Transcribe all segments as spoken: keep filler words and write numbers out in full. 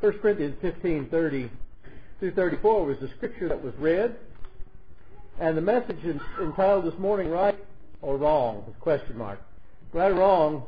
First Corinthians fifteen, thirty through thirty-four was the scripture that was read. And the message is entitled this morning, Right or Wrong, with question mark. Right or wrong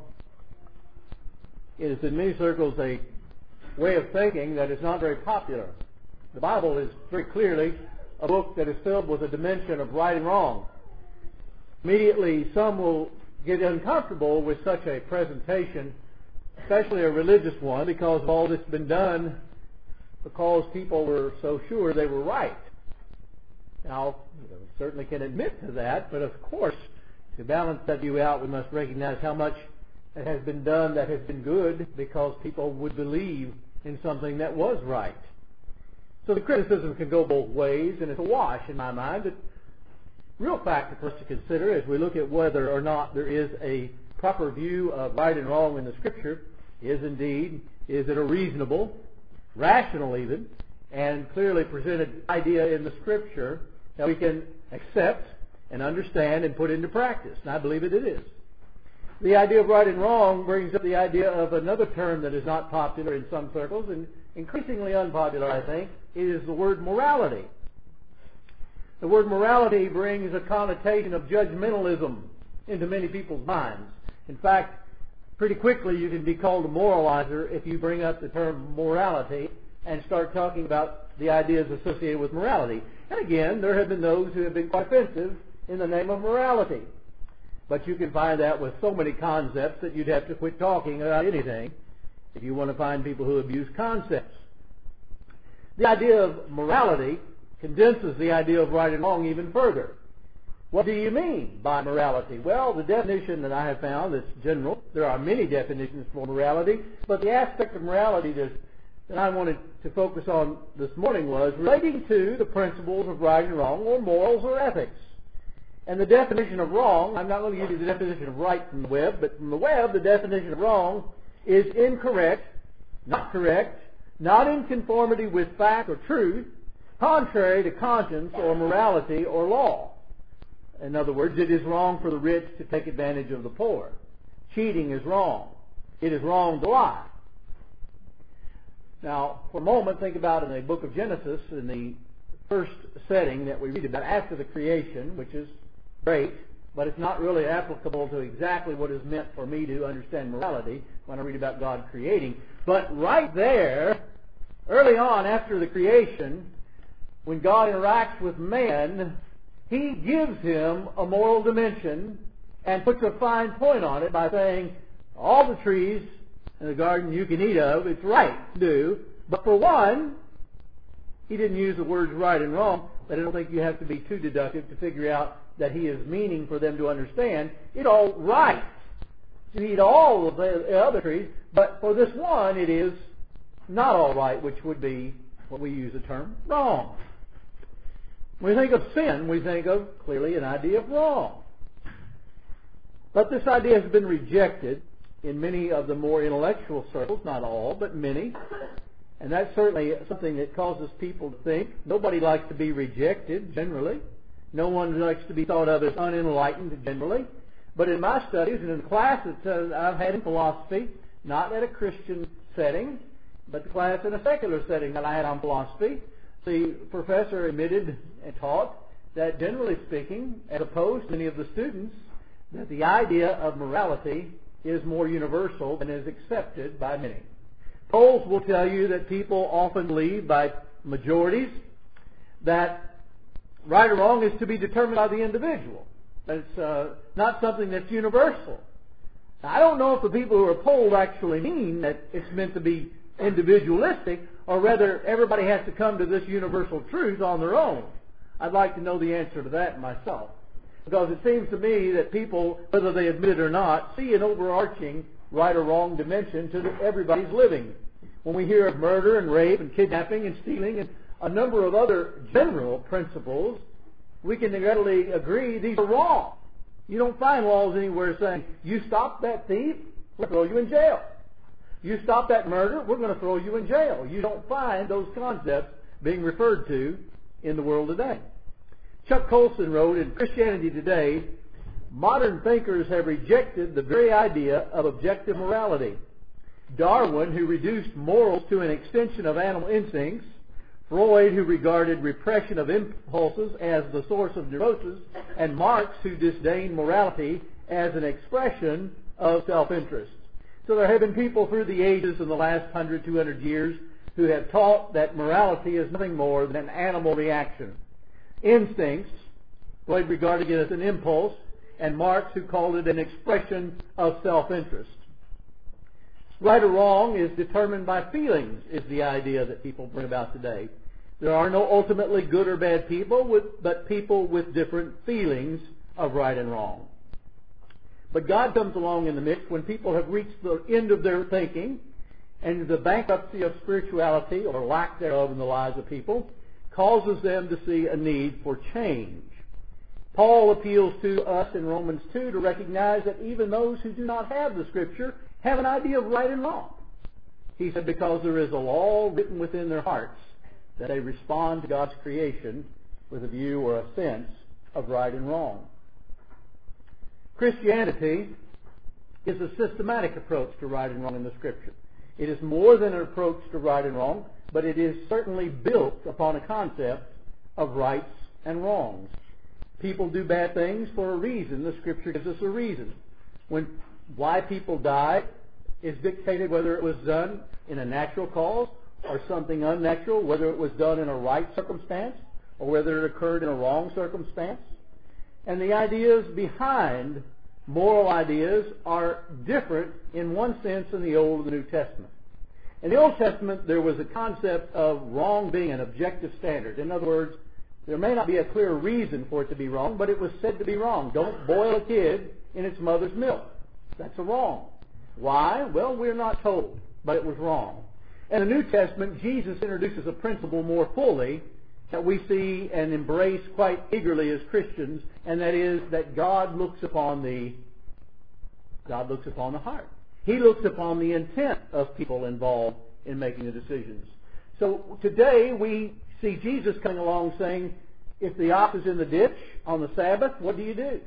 is in many circles a way of thinking that is not very popular. The Bible is very clearly a book that is filled with a dimension of right and wrong. Immediately some will get uncomfortable with such a presentation, especially a religious one, because of all that's been done because people were so sure they were right. Now, we certainly can admit to that, but of course, to balance that view out, we must recognize how much that has been done that has been good because people would believe in something that was right. So the criticism can go both ways, and it's a wash in my mind. The real factor for us to consider as we look at whether or not there is a proper view of right and wrong in the Scripture is indeed, is it a reasonable, rational even, and clearly presented idea in the Scripture that we can accept and understand and put into practice. And I believe it, it is. The idea of right and wrong brings up the idea of another term that is not popular in some circles and increasingly unpopular, I think. It is the word morality. The word morality brings a connotation of judgmentalism into many people's minds. In fact, pretty quickly you can be called a moralizer if you bring up the term morality and start talking about the ideas associated with morality. And again, there have been those who have been quite offensive in the name of morality. But you can find that with so many concepts that you'd have to quit talking about anything if you want to find people who abuse concepts. The idea of morality condenses the idea of right and wrong even further. What do you mean by morality? Well, the definition that I have found is general. There are many definitions for morality, but the aspect of morality that, that I wanted to focus on this morning was relating to the principles of right and wrong, or morals or ethics. And the definition of wrong, I'm not going to give you the definition of right from the web, but from the web, the definition of wrong is incorrect, not correct, not in conformity with fact or truth, contrary to conscience or morality or law. In other words, it is wrong for the rich to take advantage of the poor. Cheating is wrong. It is wrong to lie. Now, for a moment, think about in the book of Genesis, in the first setting that we read about after the creation, which is great, but it's not really applicable to exactly what is meant for me to understand morality when I read about God creating. But right there, early on after the creation, when God interacts with man, He gives him a moral dimension and puts a fine point on it by saying, all the trees in the garden you can eat of, it's right to do, but for one, He didn't use the words right and wrong, but I don't think you have to be too deductive to figure out that He is meaning for them to understand. It's all right to eat all of the other trees, but for this one it is not all right, which would be what we use the term wrong. When we think of sin, we think of clearly an idea of wrong. But this idea has been rejected in many of the more intellectual circles, not all, but many. And that's certainly something that causes people to think. Nobody likes to be rejected, generally. No one likes to be thought of as unenlightened, generally. But in my studies and in the class that I've had in philosophy, not at a Christian setting, but the class in a secular setting that I had on philosophy, the professor admitted and taught that, generally speaking, as opposed to many of the students, that the idea of morality is more universal and is accepted by many. Polls will tell you that people often believe by majorities that right or wrong is to be determined by the individual. It's uh, not something that's universal. Now, I don't know if the people who are polled actually mean that it's meant to be individualistic, or rather everybody has to come to this universal truth on their own. I'd like to know the answer to that myself. Because it seems to me that people, whether they admit it or not, see an overarching right or wrong dimension to everybody's living. When we hear of murder and rape and kidnapping and stealing and a number of other general principles, we can readily agree these are wrong. You don't find laws anywhere saying, you stop that thief, we'll throw you in jail. You stop that murder, we're going to throw you in jail. You don't find those concepts being referred to in the world today. Chuck Colson wrote, in Christianity Today, modern thinkers have rejected the very idea of objective morality. Darwin, who reduced morals to an extension of animal instincts, Freud, who regarded repression of impulses as the source of neurosis, and Marx, who disdained morality as an expression of self-interest. So there have been people through the ages in the last one hundred, two hundred years who have taught that morality is nothing more than an animal reaction. Instincts, Freud regarded it as an impulse, and Marx, who called it an expression of self-interest. Right or wrong is determined by feelings, is the idea that people bring about today. There are no ultimately good or bad people, with, but people with different feelings of right and wrong. But God comes along in the mix when people have reached the end of their thinking, and the bankruptcy of spirituality, or lack thereof in the lives of people, causes them to see a need for change. Paul appeals to us in Romans two to recognize that even those who do not have the Scripture have an idea of right and wrong. He said, because there is a law written within their hearts that they respond to God's creation with a view or a sense of right and wrong. Christianity is a systematic approach to right and wrong in the Scripture. It is more than an approach to right and wrong, but it is certainly built upon a concept of rights and wrongs. People do bad things for a reason. The Scripture gives us a reason. When why people die is dictated whether it was done in a natural cause or something unnatural, whether it was done in a right circumstance or whether it occurred in a wrong circumstance. And the ideas behind moral ideas are different in one sense in the Old and the New Testament. In the Old Testament, there was a concept of wrong being an objective standard. In other words, there may not be a clear reason for it to be wrong, but it was said to be wrong. Don't boil a kid in its mother's milk. That's a wrong. Why? Well, we're not told, but it was wrong. In the New Testament, Jesus introduces a principle more fully that we see and embrace quite eagerly as Christians, and that is that God looks upon the God looks upon the heart. He looks upon the intent of people involved in making the decisions. So today we see Jesus coming along saying, if the ox is in the ditch on the Sabbath, what do you do?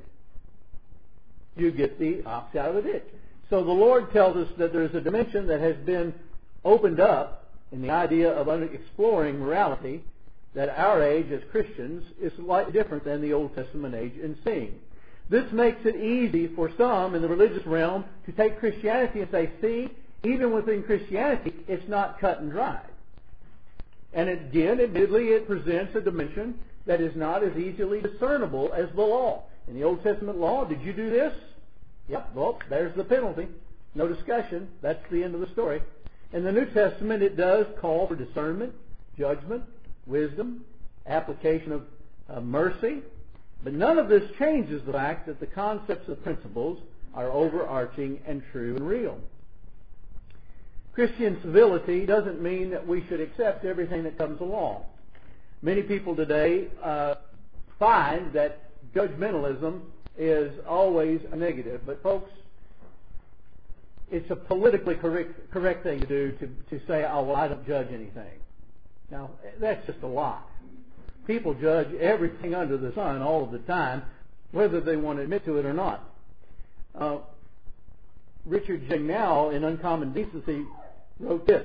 You get the ox out of the ditch. So the Lord tells us that there's a dimension that has been opened up in the idea of exploring morality that our age as Christians is slightly different than the Old Testament age in seeing. This makes it easy for some in the religious realm to take Christianity and say, see, even within Christianity, it's not cut and dry. And again, admittedly, it presents a dimension that is not as easily discernible as the law. In the Old Testament law, did you do this? Yep, well, there's the penalty. No discussion. That's the end of the story. In the New Testament, it does call for discernment, judgment, wisdom, application of uh, mercy. But none of this changes the fact that the concepts and principles are overarching and true and real. Christian civility doesn't mean that we should accept everything that comes along. Many people today uh, find that judgmentalism is always a negative. But folks, it's a politically correct, correct thing to do to, to say, oh, well, I don't judge anything. Now, that's just a lie. People judge everything under the sun all of the time, whether they want to admit to it or not. Uh, Richard Jignall, in Uncommon Decency, wrote this.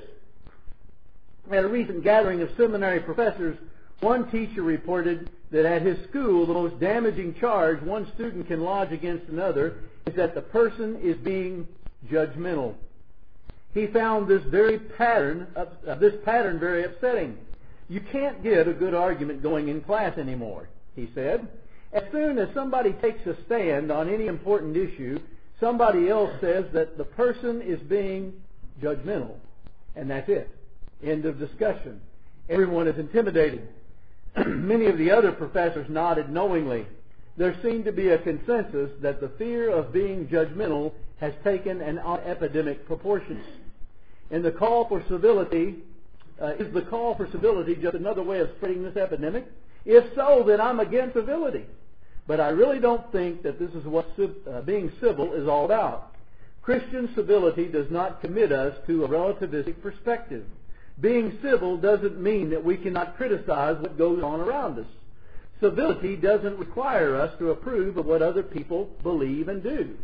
At a recent gathering of seminary professors, one teacher reported that at his school, the most damaging charge one student can lodge against another is that the person is being judgmental. He found this very pattern, uh, this pattern very upsetting. You can't get a good argument going in class anymore, he said. As soon as somebody takes a stand on any important issue, somebody else says that the person is being judgmental. And that's it. End of discussion. Everyone is intimidated. Many of the other professors nodded knowingly. There seemed to be a consensus that the fear of being judgmental has taken an epidemic proportions. And the call for civility, uh, is the call for civility just another way of spreading this epidemic? If so, then I'm against civility. But I really don't think that this is what civ- uh, being civil is all about. Christian civility does not commit us to a relativistic perspective. Being civil doesn't mean that we cannot criticize what goes on around us. Civility doesn't require us to approve of what other people believe and do.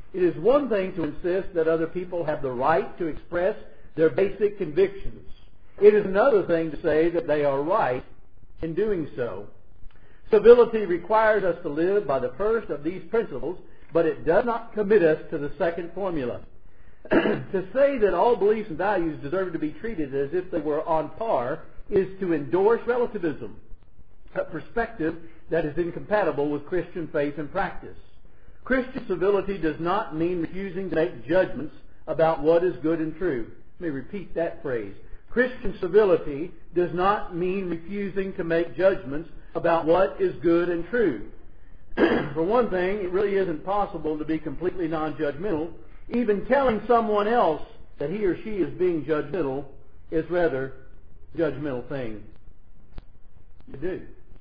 It is one thing to insist that other people have the right to express their basic convictions. It is another thing to say that they are right in doing so. Civility requires us to live by the first of these principles, but it does not commit us to the second formula. To say that all beliefs and values deserve to be treated as if they were on par is to endorse relativism, a perspective that is incompatible with Christian faith and practice. Christian civility does not mean refusing to make judgments about what is good and true. Let me repeat that phrase. Christian civility does not mean refusing to make judgments about what is good and true. For one thing, it really isn't possible to be completely non-judgmental. Even telling someone else that he or she is being judgmental is rather a judgmental thing to do.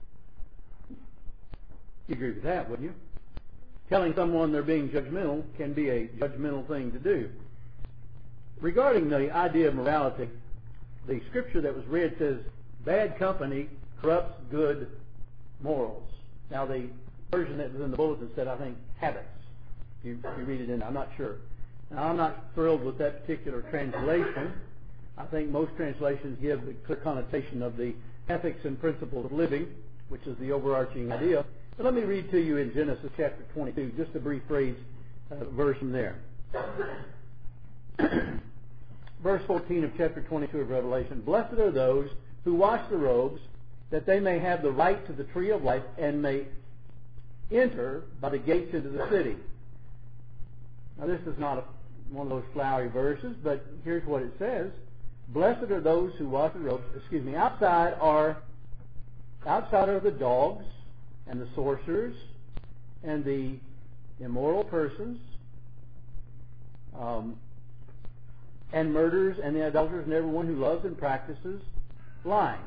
You agree with that, wouldn't you? Telling someone they're being judgmental can be a judgmental thing to do. Regarding the idea of morality, the scripture that was read says, bad company corrupts good morals. Now, the version that was in the bulletin said, I think, habits. If you, if you read it in, I'm not sure. Now, I'm not thrilled with that particular translation. I think most translations give the clear connotation of the ethics and principles of living, which is the overarching idea. But let me read to you in Genesis chapter twenty-two, just a brief phrase, uh, verse from there. Verse fourteen of chapter twenty-two of Revelation. Blessed are those who wash the robes, that they may have the right to the tree of life and may enter by the gates into the city. Now, this is not a, one of those flowery verses, but here's what it says. Blessed are those who wash the robes. Excuse me. Outside are outside are the dogs and the sorcerers and the immoral persons, um, and murderers and the adulterers and everyone who loves and practices lying.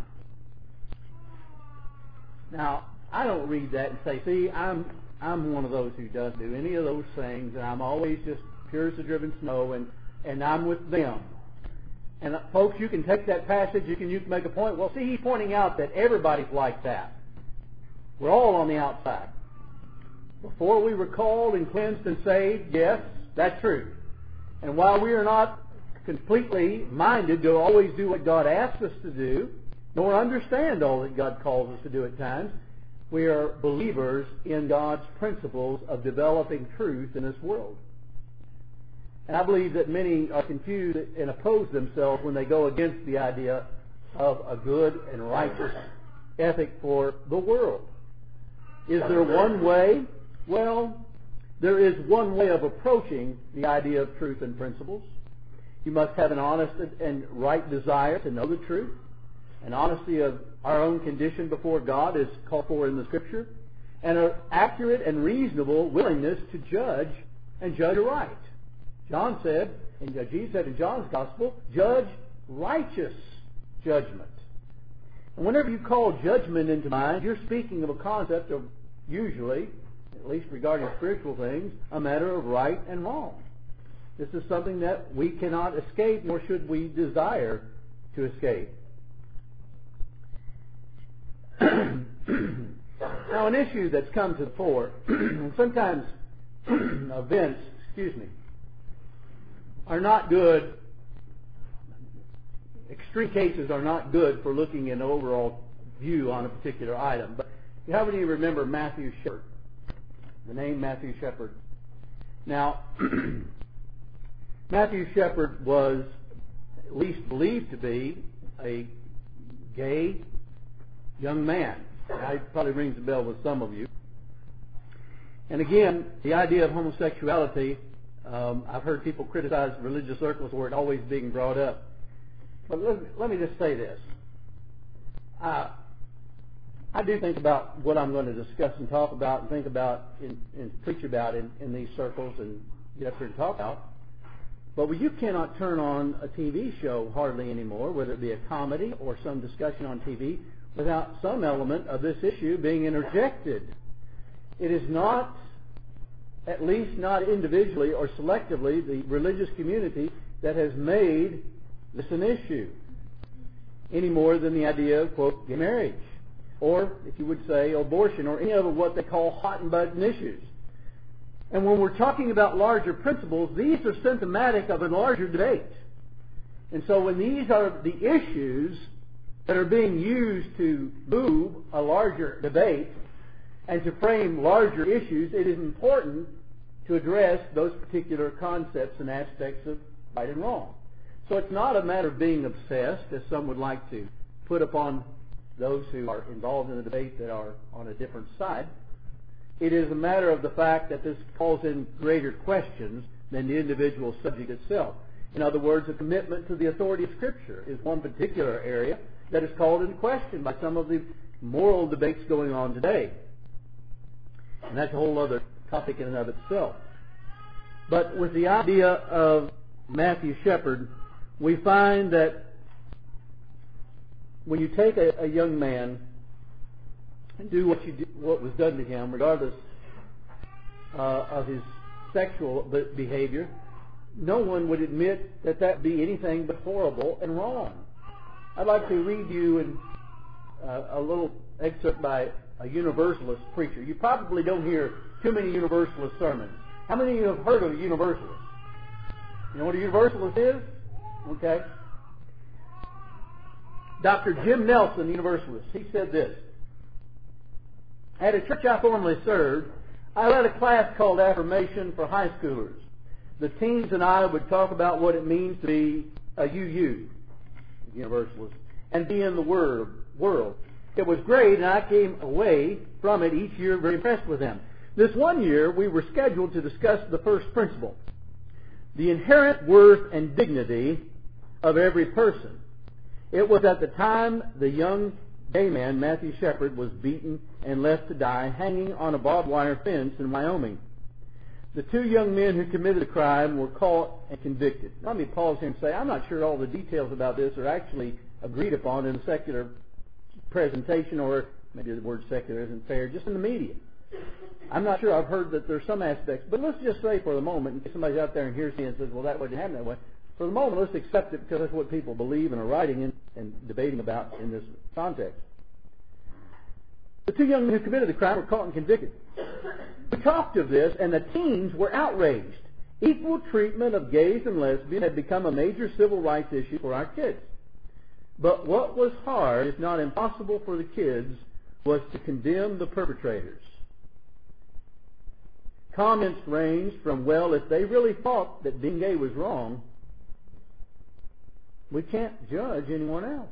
Now, I don't read that and say, see, I'm I'm one of those who doesn't do any of those things, and I'm always just pure as the driven snow, and, and I'm with them. And uh, folks, you can take that passage, you can you can make a point. Well, see, he's pointing out that everybody's like that. We're all on the outside. Before we were called and cleansed and saved, yes, that's true. And while we are not completely minded to always do what God asks us to do, nor understand all that God calls us to do at times, we are believers in God's principles of developing truth in this world. And I believe that many are confused and oppose themselves when they go against the idea of a good and righteous ethic for the world. Is there one way? Well, there is one way of approaching the idea of truth and principles. You must have an honest and right desire to know the truth. An honesty of our own condition before God is called for in the Scripture. And an accurate and reasonable willingness to judge and judge aright. John said, and Jesus said in John's Gospel, judge righteous judgment. And whenever you call judgment into mind, you're speaking of a concept of usually, at least regarding spiritual things, a matter of right and wrong. This is something that we cannot escape, nor should we desire to escape. Now, an issue that's come to the fore, and sometimes events, excuse me, are not good. Extreme cases are not good for looking at an overall view on a particular item. But how many of you remember Matthew Shepard? The name Matthew Shepard. Now, Matthew Shepard was at least believed to be a gay young man. Now, it probably rings a bell with some of you. And again, the idea of homosexuality, um, I've heard people criticize religious circles for it always being brought up. But let, let me just say this. Uh, I do think about what I'm going to discuss and talk about and think about and, and preach about in, in these circles and get up here and talk about. But you cannot turn on a T V show hardly anymore, whether it be a comedy or some discussion on T V, without some element of this issue being interjected. It is not, at least not individually or selectively, the religious community that has made this an issue, any more than the idea of, quote, gay marriage, or, if you would say, abortion, or any of what they call hot and button issues. And when we're talking about larger principles, these are symptomatic of a larger debate. And so when these are the issues that are being used to move a larger debate and to frame larger issues, it is important to address those particular concepts and aspects of right and wrong. So it's not a matter of being obsessed, as some would like to put upon those who are involved in the debate that are on a different side. It is a matter of the fact that this calls in greater questions than the individual subject itself. In other words, a commitment to the authority of Scripture is one particular area that is called into question by some of the moral debates going on today. And that's a whole other topic in and of itself. But with the idea of Matthew Shepard, we find that when you take a, a young man and do what you do, what was done to him, regardless uh, of his sexual behavior, no one would admit that that be anything but horrible and wrong. I'd like to read you in, uh, a little excerpt by a Universalist preacher. You probably don't hear too many Universalist sermons. How many of you have heard of a Universalist? You know what a Universalist is? Okay. Doctor Jim Nelson, Universalist, he said this: "At a church I formerly served, I led a class called Affirmation for high schoolers. The teens and I would talk about what it means to be a U U, Universalist, and be in the word, world. It was great, and I came away from it each year very impressed with them. This one year, we were scheduled to discuss the first principle, the inherent worth and dignity of every person. It was at the time the young gay man, Matthew Shepard, was beaten and left to die hanging on a barbed wire fence in Wyoming. The two young men who committed the crime were caught and convicted." Let me pause here and say, I'm not sure all the details about this are actually agreed upon in a secular presentation, or maybe the word secular isn't fair, just in the media. I'm not sure. I've heard that there's some aspects, but let's just say for the moment, in case somebody's out there and hears me and says, well, that wouldn't happen that way. For the moment, let's accept it because that's what people believe and are writing in, and debating about in this context. The two young men who committed the crime were caught and convicted. We talked of this, and the teens were outraged. Equal treatment of gays and lesbians had become a major civil rights issue for our kids. But what was hard, if not impossible for the kids, was to condemn the perpetrators. Comments ranged from, well, if they really thought that being gay was wrong, we can't judge anyone else.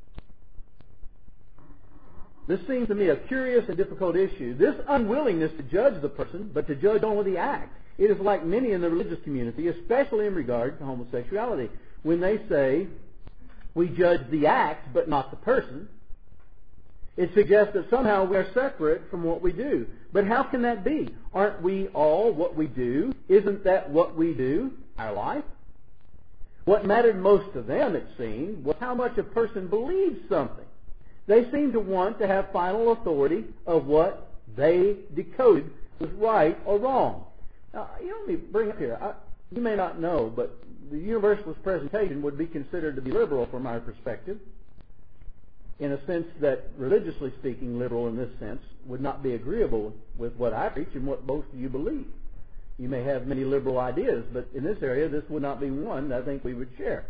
This seems to me a curious and difficult issue. This unwillingness to judge the person, but to judge only the act. It is like many in the religious community, especially in regard to homosexuality. When they say, we judge the act, but not the person, it suggests that somehow we are separate from what we do. But how can that be? Aren't we all what we do? Isn't that what we do, our life? What mattered most to them, it seemed, was how much a person believes something. They seemed to want to have final authority of what they decoded was right or wrong. Now, you know, let me bring up here. I, you may not know, but the Universalist presentation would be considered to be liberal from our perspective, in a sense that, religiously speaking, liberal in this sense would not be agreeable with what I preach and what most of you believe. You may have many liberal ideas, but in this area, this would not be one that I think we would share.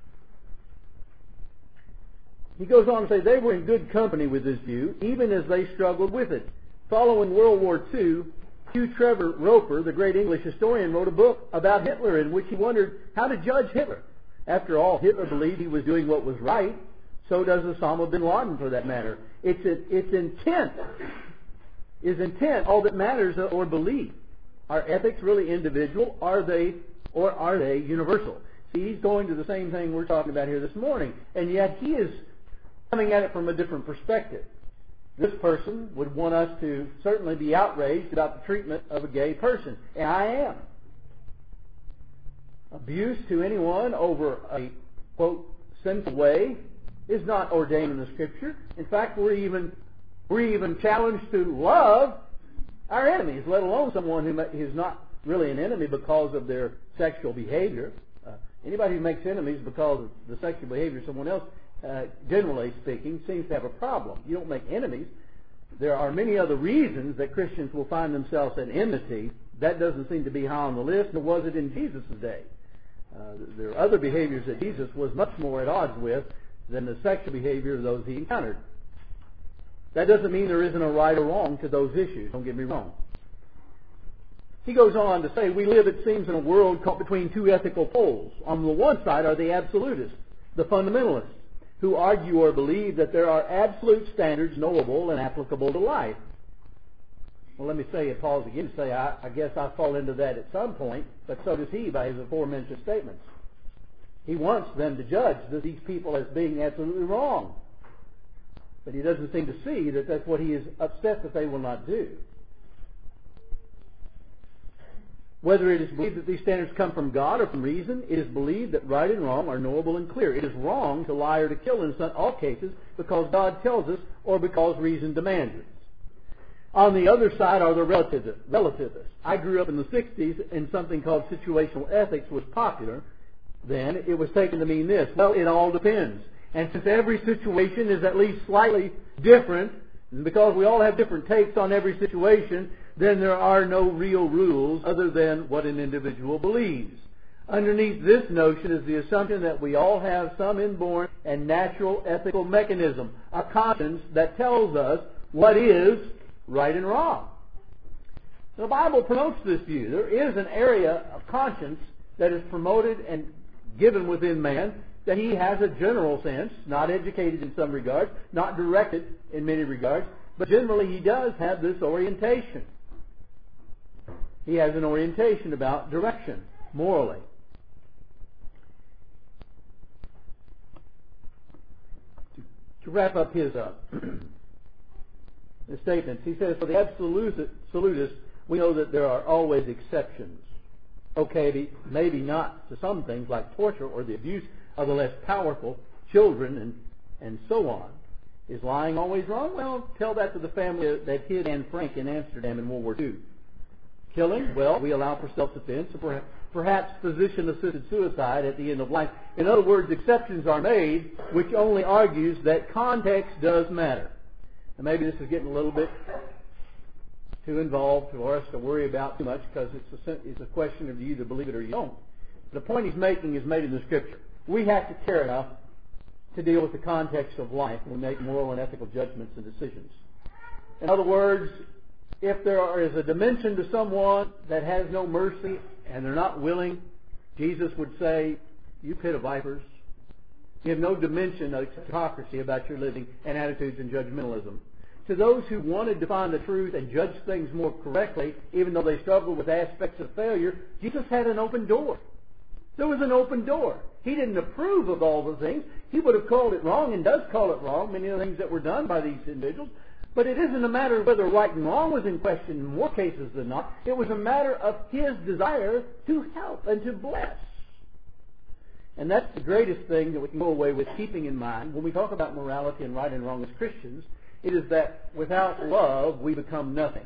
He goes on to say they were in good company with this view, even as they struggled with it. Following World War Two, Hugh Trevor Roper, the great English historian, wrote a book about Hitler in which he wondered how to judge Hitler. After all, Hitler believed he was doing what was right. So does Osama bin Laden, for that matter. It's, it's intent. Is intent all that matters or belief? Are ethics really individual? Are they, or are they universal? See, he's going to the same thing we're talking about here this morning, and yet he is coming at it from a different perspective. This person would want us to certainly be outraged about the treatment of a gay person, and I am. Abuse to anyone over a, quote, sinful way is not ordained in the Scripture. In fact, we're even we're even challenged to love our enemies, let alone someone who is not really an enemy because of their sexual behavior. Uh, anybody who makes enemies because of the sexual behavior of someone else, uh, generally speaking, seems to have a problem. You don't make enemies. There are many other reasons that Christians will find themselves at enmity, that doesn't seem to be high on the list, nor was it in Jesus' day. Uh, there are other behaviors that Jesus was much more at odds with than the sexual behavior of those he encountered. That doesn't mean there isn't a right or wrong to those issues. Don't get me wrong. He goes on to say, we live, it seems, in a world caught between two ethical poles. On the one side are the absolutists, the fundamentalists, who argue or believe that there are absolute standards knowable and applicable to life. Well, let me say, pause again and say, I, I guess I fall into that at some point, but so does he by his aforementioned statements. He wants them to judge these people as being absolutely wrong. But he doesn't seem to see that that's what he is upset that they will not do. Whether it is believed that these standards come from God or from reason, it is believed that right and wrong are knowable and clear. It is wrong to lie or to kill in some, all cases because God tells us or because reason demands it. On the other side are the relativists. I grew up in the sixties and something called situational ethics was popular. Then it was taken to mean this. Well, it all depends. And since every situation is at least slightly different, and because we all have different takes on every situation, then there are no real rules other than what an individual believes. Underneath this notion is the assumption that we all have some inborn and natural ethical mechanism, a conscience that tells us what is right and wrong. The Bible promotes this view. There is an area of conscience that is promoted and given within man, that he has a general sense, not educated in some regards, not directed in many regards, but generally he does have this orientation. He has an orientation about direction, morally. To, to wrap up his uh, the statements, he says, for the absolutists, we know that there are always exceptions. Okay, maybe not to some things like torture or the abuse of the less powerful, children, and, and so on. Is lying always wrong? Well, tell that to the family that hid Anne Frank in Amsterdam in World War Two. Killing? Well, we allow for self-defense, or perhaps physician-assisted suicide at the end of life. In other words, exceptions are made, which only argues that context does matter. And maybe this is getting a little bit too involved for us to worry about too much, because it's a, it's a question of you either believe it or you don't. The point he's making is made in the Scripture. We have to care enough to deal with the context of life when we make moral and ethical judgments and decisions. In other words, if there is a dimension to someone that has no mercy and they're not willing, Jesus would say, you pit of vipers. You have no dimension of hypocrisy about your living and attitudes and judgmentalism. To those who wanted to find the truth and judge things more correctly, even though they struggled with aspects of failure, Jesus had an open door. There was an open door. He didn't approve of all the things. He would have called it wrong and does call it wrong, many of the things that were done by these individuals. But it isn't a matter of whether right and wrong was in question in more cases than not. It was a matter of his desire to help and to bless. And that's the greatest thing that we can go away with keeping in mind when we talk about morality and right and wrong as Christians. It is that without love, we become nothing.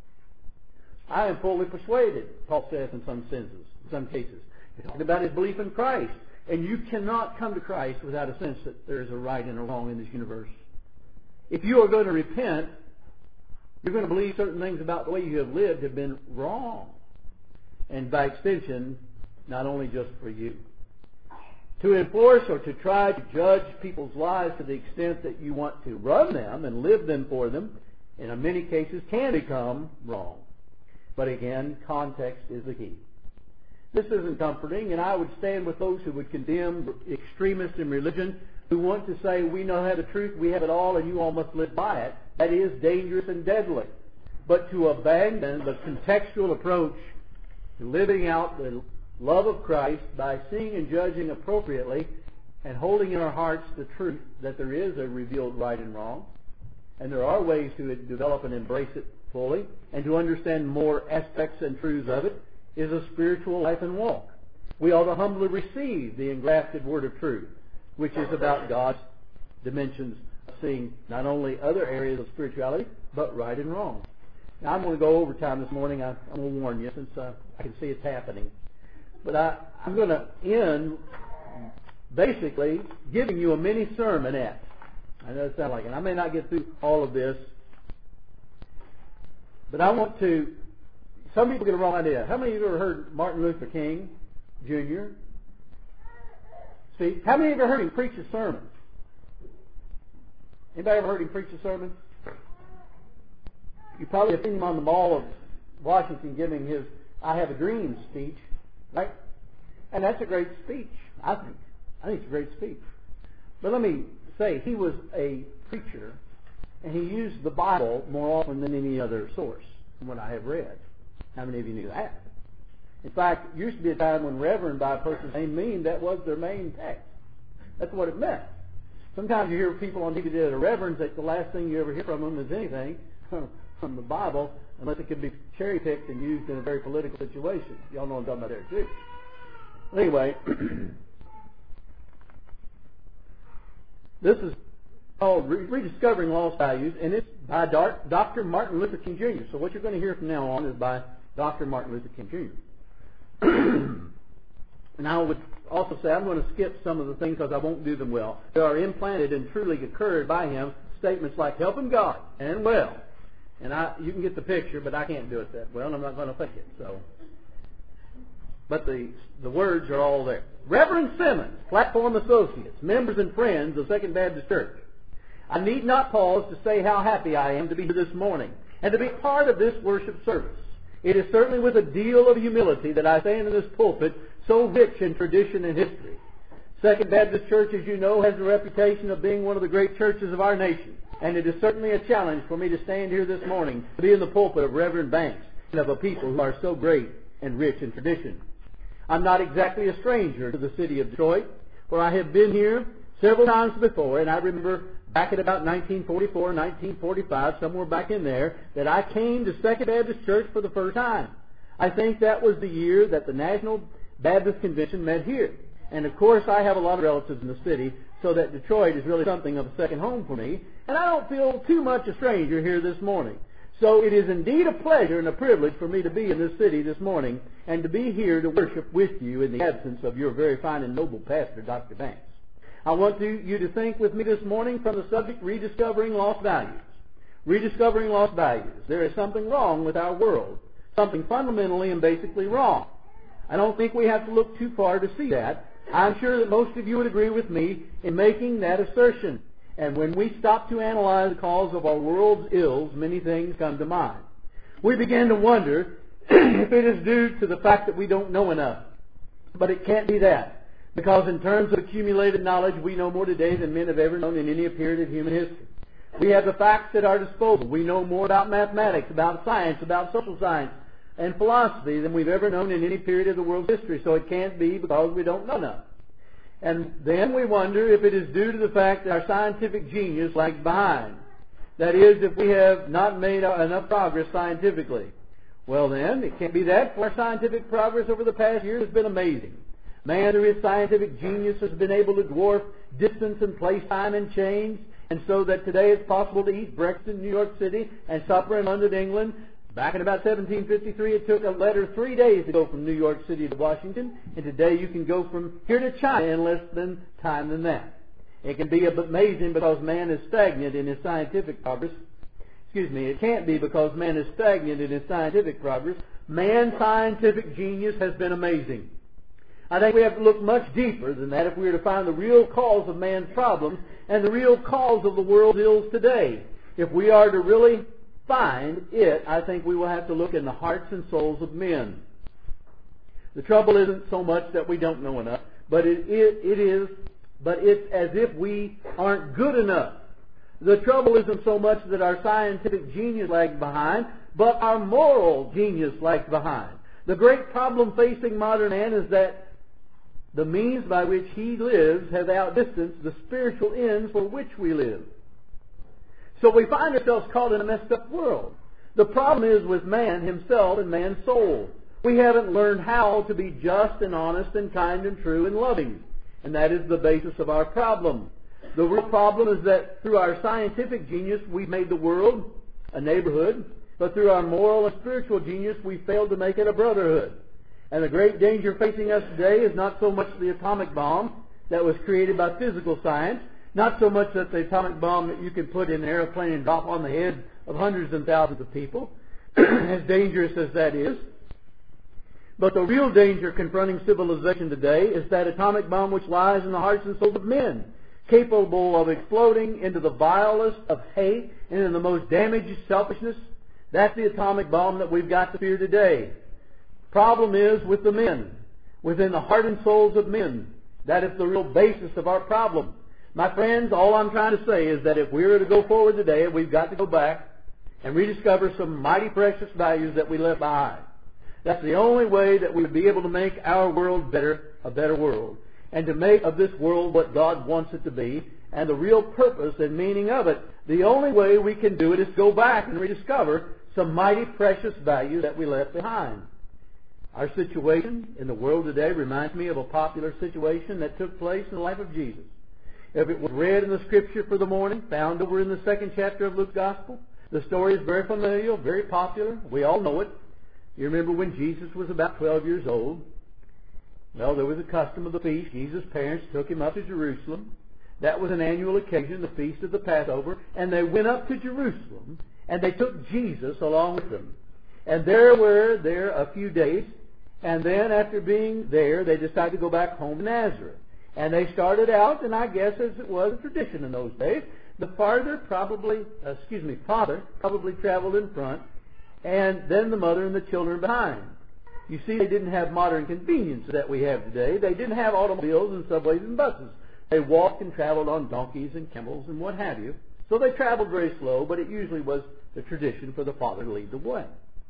I am fully persuaded, Paul says in some senses, in some cases. He's talking about his belief in Christ. And you cannot come to Christ without a sense that there is a right and a wrong in this universe. If you are going to repent, you're going to believe certain things about the way you have lived have been wrong. And by extension, not only just for you. To enforce or to try to judge people's lives to the extent that you want to run them and live them for them, in many cases can become wrong. But again, context is the key. This isn't comforting, and I would stand with those who would condemn extremists in religion who want to say, we know how the truth, we have it all, and you all must live by it. That is dangerous and deadly. But to abandon the contextual approach to living out the love of Christ by seeing and judging appropriately and holding in our hearts the truth that there is a revealed right and wrong, and there are ways to develop and embrace it fully, and to understand more aspects and truths of it, is a spiritual life and walk. We ought to humbly receive the engrafted word of truth, which is about God's dimensions of seeing not only other areas of spirituality, but right and wrong. Now, I'm going to go over time this morning. I, I'm going to warn you, since uh, I can see it's happening. But I, I'm going to end basically giving you a mini sermonette. I know it sounds like it. I may not get through all of this, but I want to some people get a wrong idea. How many of you have ever heard Martin Luther King Junior speak? How many of you have ever heard him preach a sermon? Anybody ever heard him preach a sermon? You probably have seen him on the Mall of Washington giving his I Have a Dream speech, right? And that's a great speech, I think. I think it's a great speech. But let me say, he was a preacher, and he used the Bible more often than any other source, from what I have read. How many of you knew that? In fact, there used to be a time when reverend by a person's name mean that was their main text. That's what it meant. Sometimes you hear people on T V that are reverends, that the last thing you ever hear from them is anything from the Bible, unless it could be cherry-picked and used in a very political situation. Y'all know what I'm talking about there, too. Anyway, this is called Rediscovering Lost Values, and it's by Doctor Martin Luther King Junior So what you're going to hear from now on is by Doctor Martin Luther King Junior And I would also say I'm going to skip some of the things because I won't do them well. They are implanted and truly occurred by him, statements like helping God and well. And I, you can get the picture, but I can't do it that well, and I'm not going to fake it. So, but the the words are all there. Reverend Simmons, Platform Associates, members and friends of Second Baptist Church. I need not pause to say how happy I am to be here this morning and to be part of this worship service. It is certainly with a deal of humility that I stand in this pulpit so rich in tradition and history. Second Baptist Church, as you know, has a reputation of being one of the great churches of our nation. And it is certainly a challenge for me to stand here this morning to be in the pulpit of Reverend Banks and of a people who are so great and rich in tradition. I'm not exactly a stranger to the city of Detroit, for I have been here several times before, and I remember back in about nineteen forty-four, nineteen forty-five, somewhere back in there, that I came to Second Baptist Church for the first time. I think that was the year that the National Baptist Convention met here. And of course, I have a lot of relatives in the city, so that Detroit is really something of a second home for me. And I don't feel too much a stranger here this morning. So it is indeed a pleasure and a privilege for me to be in this city this morning and to be here to worship with you in the absence of your very fine and noble pastor, Doctor Banks. I want to, you to think with me this morning from the subject, Rediscovering Lost Values. Rediscovering Lost Values. There is something wrong with our world. Something fundamentally and basically wrong. I don't think we have to look too far to see that. I'm sure that most of you would agree with me in making that assertion. And when we stop to analyze the cause of our world's ills, many things come to mind. We begin to wonder if it is due to the fact that we don't know enough. But it can't be that. Because in terms of accumulated knowledge, we know more today than men have ever known in any period of human history. We have the facts at our disposal. We know more about mathematics, about science, about social science, and philosophy than we've ever known in any period of the world's history. So it can't be because we don't know enough. And then we wonder if it is due to the fact that our scientific genius lags behind. That is, if we have not made enough progress scientifically. Well then, it can't be that, for our scientific progress over the past year has been amazing. Man, through his scientific genius, has been able to dwarf distance and place, time and change, and so that today it's possible to eat breakfast in New York City and supper in London, England. Back in about seventeen fifty-three, it took a letter three days to go from New York City to Washington, and today you can go from here to China in less than time than that. It can be amazing because man is stagnant in his scientific progress. Excuse me, it can't be because man is stagnant in his scientific progress. Man's scientific genius has been amazing. I think we have to look much deeper than that if we are to find the real cause of man's problems and the real cause of the world's ills today. If we are to really find it, I think we will have to look in the hearts and souls of men. The trouble isn't so much that we don't know enough, but it, it, it is, but it's as if we aren't good enough. The trouble isn't so much that our scientific genius lags behind, but our moral genius lags behind. The great problem facing modern man is that the means by which he lives have outdistanced the spiritual ends for which we live. So we find ourselves caught in a messed up world. The problem is with man himself and man's soul. We haven't learned how to be just and honest and kind and true and loving. And that is the basis of our problem. The real problem is that through our scientific genius we've made the world a neighborhood, but through our moral and spiritual genius we failed to make it a brotherhood. And the great danger facing us today is not so much the atomic bomb that was created by physical science, not so much that the atomic bomb that you can put in an airplane and drop on the heads of hundreds and thousands of people, as dangerous as that is. But the real danger confronting civilization today is that atomic bomb which lies in the hearts and souls of men, capable of exploding into the vilest of hate and in the most damaging selfishness. That's the atomic bomb that we've got to fear today. Problem is with the men, within the heart and souls of men. That is the real basis of our problem. My friends, all I'm trying to say is that if we are to go forward today, we've got to go back and rediscover some mighty precious values that we left behind. That's the only way that we would be able to make our world better, a better world, and to make of this world what God wants it to be, and the real purpose and meaning of it. The only way we can do it is go back and rediscover some mighty precious values that we left behind. Our situation in the world today reminds me of a popular situation that took place in the life of Jesus. If it was read in the Scripture for the morning, found over in the second chapter of Luke's Gospel, the story is very familiar, very popular. We all know it. You remember when Jesus was about twelve years old? Well, there was a custom of the feast. Jesus' parents took him up to Jerusalem. That was an annual occasion, the feast of the Passover. And they went up to Jerusalem, and they took Jesus along with them. And there were there a few days. And then after being there, they decided to go back home to Nazareth. And they started out, and I guess as it was a tradition in those days, the father probably, uh, excuse me, father probably traveled in front, and then the mother and the children behind. You see, they didn't have modern conveniences that we have today. They didn't have automobiles and subways and buses. They walked and traveled on donkeys and camels and what have you. So they traveled very slow, but it usually was the tradition for the father to lead the way.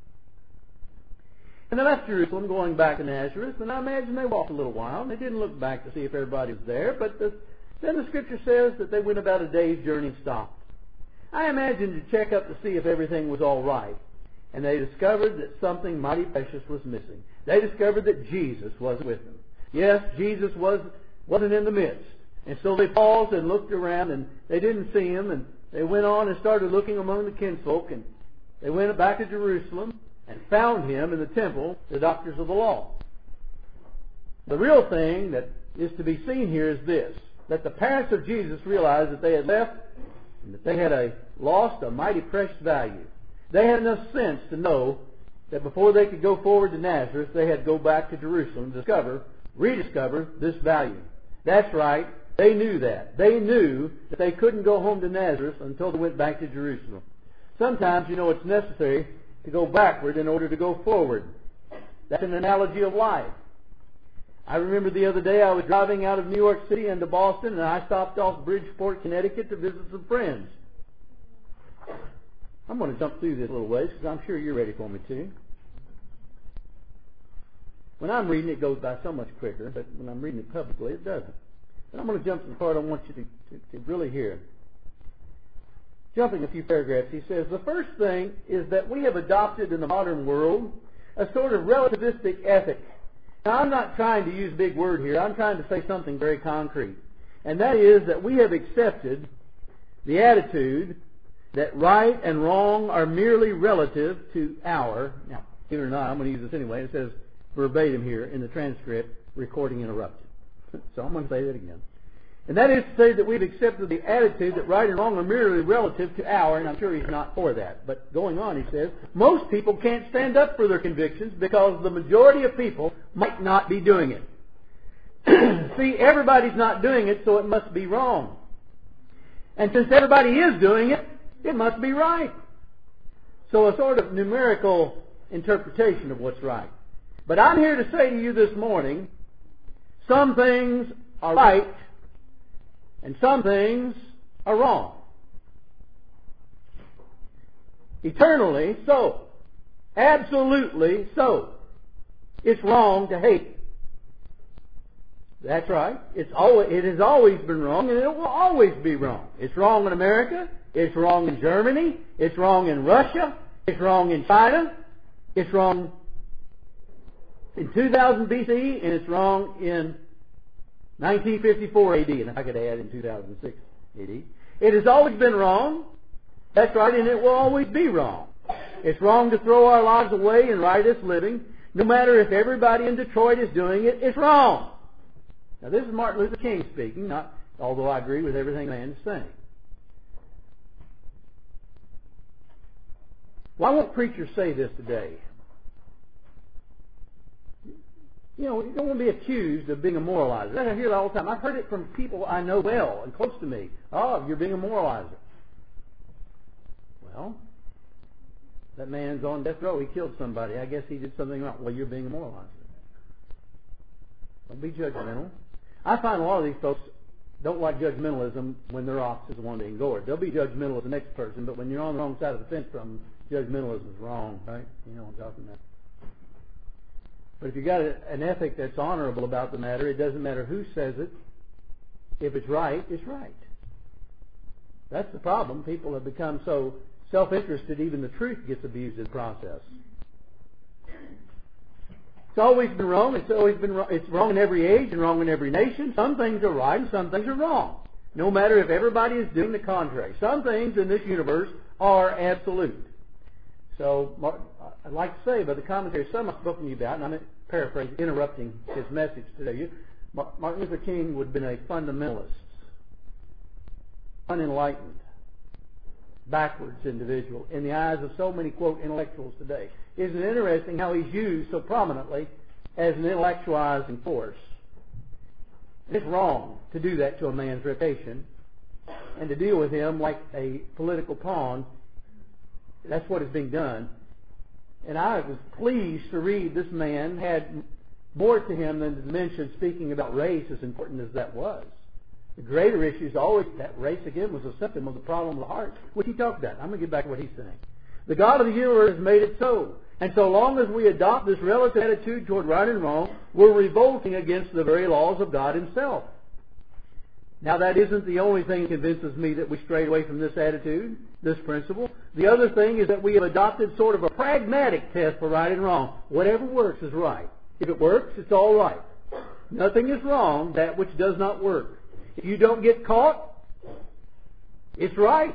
And they left Jerusalem going back to Nazareth, and I imagine they walked a little while, and they didn't look back to see if everybody was there, but the, then the Scripture says that they went about a day's journey and stopped. I imagine to check up to see if everything was all right. And they discovered that something mighty precious was missing. They discovered that Jesus wasn't with them. Yes, Jesus was, wasn't in the midst. And so they paused and looked around, and they didn't see him, and they went on and started looking among the kinsfolk, and they went back to Jerusalem and found him in the temple, the doctors of the law. The real thing that is to be seen here is this, that the parents of Jesus realized that they had left and that they had a, lost a mighty precious value. They had enough sense to know that before they could go forward to Nazareth, they had to go back to Jerusalem to discover, rediscover this value. That's right. They knew that. They knew that they couldn't go home to Nazareth until they went back to Jerusalem. Sometimes, you know, it's necessary to go backward in order to go forward. That's an analogy of life. I remember the other day I was driving out of New York City into Boston, and I stopped off Bridgeport, Connecticut to visit some friends. I'm going to jump through this little ways because I'm sure you're ready for me too. When I'm reading, it goes by so much quicker, but when I'm reading it publicly, it doesn't. But I'm going to jump to the part I want you to, to, to really hear. Jumping a few paragraphs, he says, the first thing is that we have adopted in the modern world a sort of relativistic ethic. Now, I'm not trying to use a big word here. I'm trying to say something very concrete. And that is that we have accepted the attitude that right and wrong are merely relative to our, now, believe it or not, I'm going to use this anyway. It says verbatim here in the transcript, recording interrupted. So I'm going to say that again. And that is to say that we've accepted the attitude that right and wrong are merely relative to our, and I'm sure he's not for that. But going on, he says, most people can't stand up for their convictions because the majority of people might not be doing it. See, everybody's not doing it, so it must be wrong. And since everybody is doing it, it must be right. So a sort of numerical interpretation of what's right. But I'm here to say to you this morning, some things are right and some things are wrong. Eternally so. Absolutely so. It's wrong to hate. That's right. It's always, it has always been wrong, and it will always be wrong. It's wrong in America. It's wrong in Germany. It's wrong in Russia. It's wrong in China. It's wrong in two thousand B C E, and it's wrong in nineteen fifty-four A D, and if I could add in two thousand six A D. It has always been wrong. That's right, and it will always be wrong. It's wrong to throw our lives away in riotous living. No matter if everybody in Detroit is doing it, it's wrong. Now, this is Martin Luther King speaking, not although I agree with everything the man is saying. Why won't preachers say this today? You know, you don't want to be accused of being a moralizer. I hear it all the time. I've heard it from people I know well and close to me. Oh, you're being a moralizer. Well, that man's on death row. He killed somebody. I guess he did something wrong. Well, you're being a moralizer. Don't be judgmental. I find a lot of these folks don't like judgmentalism when their ox is the one being gored. They'll be judgmental of the next person, but when you're on the wrong side of the fence from them, judgmentalism is wrong, right? You know what I'm talking about. But if you've got an ethic that's honorable about the matter, it doesn't matter who says it. If it's right, it's right. That's the problem. People have become so self-interested, even the truth gets abused in the process. It's always been wrong. It's always been wrong. It's wrong in every age and wrong in every nation. Some things are right and some things are wrong. No matter if everybody is doing the contrary. Some things in this universe are absolute. So I'd like to say, by the commentary some I've spoken to you about, and I'm paraphrasing, interrupting his message to you, Martin Luther King would have been a fundamentalist, unenlightened, backwards individual in the eyes of so many, quote, intellectuals today. Isn't it interesting how he's used so prominently as an intellectualizing force? It's wrong to do that to a man's reputation and to deal with him like a political pawn. That's what is being done. And I was pleased to read this man had more to him than to mention speaking about race, as important as that was. The greater issue is always that race, again, was a symptom of the problem of the heart, which he talked about. I'm going to get back to what he's saying. The God of the universe has made it so. And so long as we adopt this relative attitude toward right and wrong, we're revolting against the very laws of God Himself. Now, that isn't the only thing that convinces me that we strayed away from this attitude, this principle. The other thing is that we have adopted sort of a pragmatic test for right and wrong. Whatever works is right. If it works, it's all right. Nothing is wrong, that which does not work. If you don't get caught, it's right.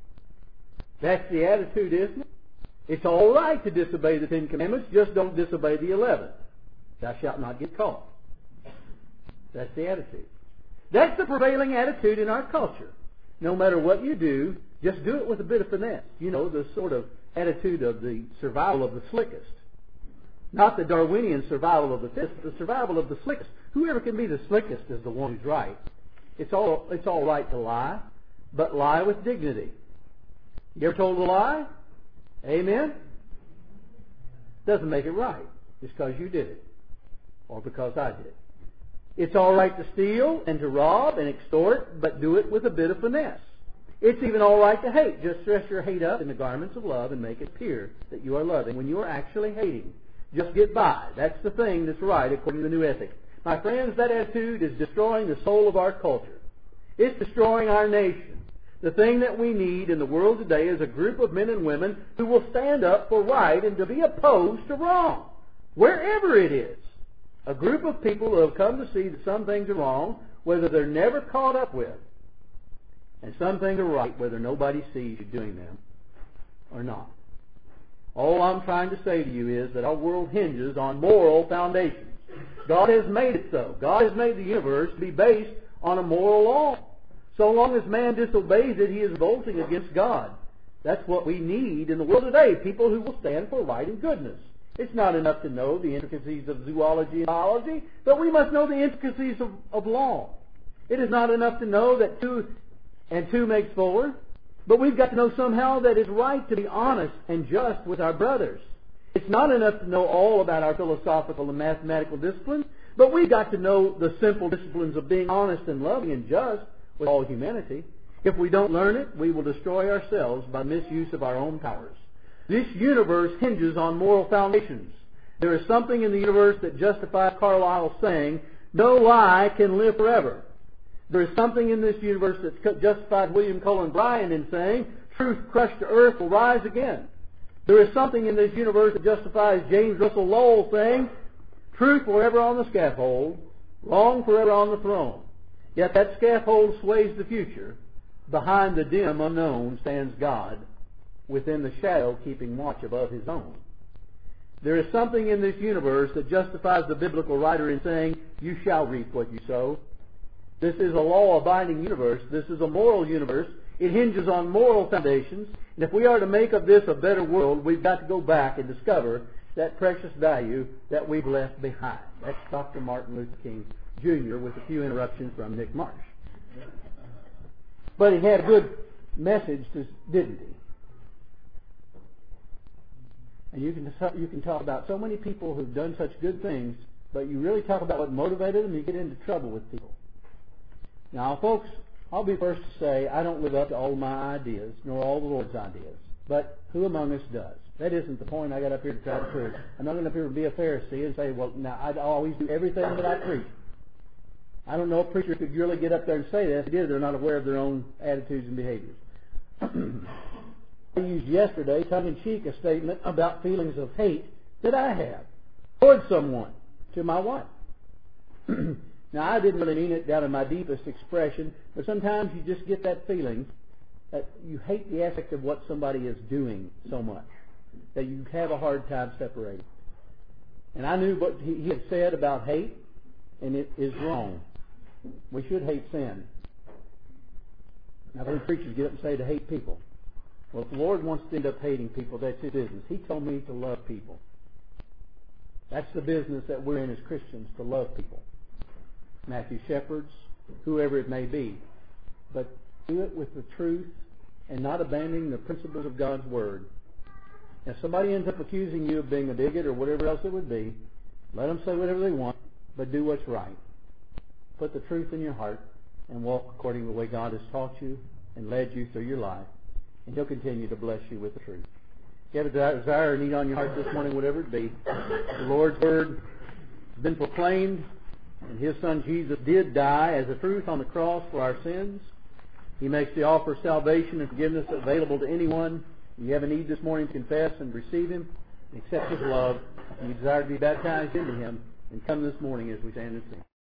That's the attitude, isn't it? It's all right to disobey the Ten Commandments, just don't disobey the eleventh. Thou shalt not get caught. That's the attitude. That's the prevailing attitude in our culture. No matter what you do, just do it with a bit of finesse. You know, the sort of attitude of the survival of the slickest. Not the Darwinian survival of the fittest, but the survival of the slickest. Whoever can be the slickest is the one who's right. It's all, it's all right to lie, but lie with dignity. You ever told a lie? Amen? Doesn't make it right. Just because you did it. Or because I did it. It's all right to steal and to rob and extort, but do it with a bit of finesse. It's even all right to hate. Just dress your hate up in the garments of love and make it appear that you are loving when you are actually hating. Just get by. That's the thing that's right according to the new ethic. My friends, that attitude is destroying the soul of our culture. It's destroying our nation. The thing that we need in the world today is a group of men and women who will stand up for right and to be opposed to wrong, wherever it is. A group of people who have come to see that some things are wrong, whether they're never caught up with, and some things are right, whether nobody sees you doing them or not. All I'm trying to say to you is that our world hinges on moral foundations. God has made it so. God has made the universe to be based on a moral law. So long as man disobeys it, he is revolting against God. That's what we need in the world today, people who will stand for right and goodness. It's not enough to know the intricacies of zoology and biology, but we must know the intricacies of, of law. It is not enough to know that two and two makes four, but we've got to know somehow that it's right to be honest and just with our brothers. It's not enough to know all about our philosophical and mathematical disciplines, but we've got to know the simple disciplines of being honest and loving and just with all humanity. If we don't learn it, we will destroy ourselves by misuse of our own powers. This universe hinges on moral foundations. There is something in the universe that justifies Carlyle's saying, no lie can live forever. There is something in this universe that justified William Cullen Bryant in saying, truth crushed to earth will rise again. There is something in this universe that justifies James Russell Lowell saying, truth forever on the scaffold, wrong forever on the throne. Yet that scaffold sways the future. Behind the dim unknown stands God, within the shadow keeping watch above His own. There is something in this universe that justifies the biblical writer in saying, you shall reap what you sow. This is a law-abiding universe. This is a moral universe. It hinges on moral foundations. And if we are to make of this a better world, we've got to go back and discover that precious value that we've left behind. That's Doctor Martin Luther King Junior with a few interruptions from Nick Marsh. But he had a good message, didn't he? And you can you can talk about so many people who've done such good things, but you really talk about what motivated them, you get into trouble with people. Now, folks, I'll be first to say I don't live up to all my ideas, nor all the Lord's ideas. But who among us does? That isn't the point I got up here to try to prove. I'm not going up here to be a Pharisee and say, well, now I'd always do everything that I preach. I don't know if preachers could really get up there and say that. If they did, they're not aware of their own attitudes and behaviors. I used yesterday, tongue-in-cheek, a statement about feelings of hate that I have toward someone, to my wife. Now, I didn't really mean it down in my deepest expression, but sometimes you just get that feeling that you hate the aspect of what somebody is doing so much that you have a hard time separating. And I knew what he, he had said about hate, and it is wrong. We should hate sin. I've heard preachers get up and say to hate people. Well, if the Lord wants to end up hating people, that's His business. He told me to love people. That's the business that we're in as Christians, to love people. Matthew Shepherds, whoever it may be. But do it with the truth and not abandoning the principles of God's Word. If somebody ends up accusing you of being a bigot or whatever else it would be, let them say whatever they want, but do what's right. Put the truth in your heart and walk according to the way God has taught you and led you through your life. And He'll continue to bless you with the truth. If you have a desire or need on your heart this morning, whatever it be, the Lord's Word has been proclaimed, and His Son Jesus did die as a truth on the cross for our sins. He makes the offer of salvation and forgiveness available to anyone. If you have a need this morning to confess and receive Him, and accept His love, and you desire to be baptized into Him, then come this morning as we stand and sing.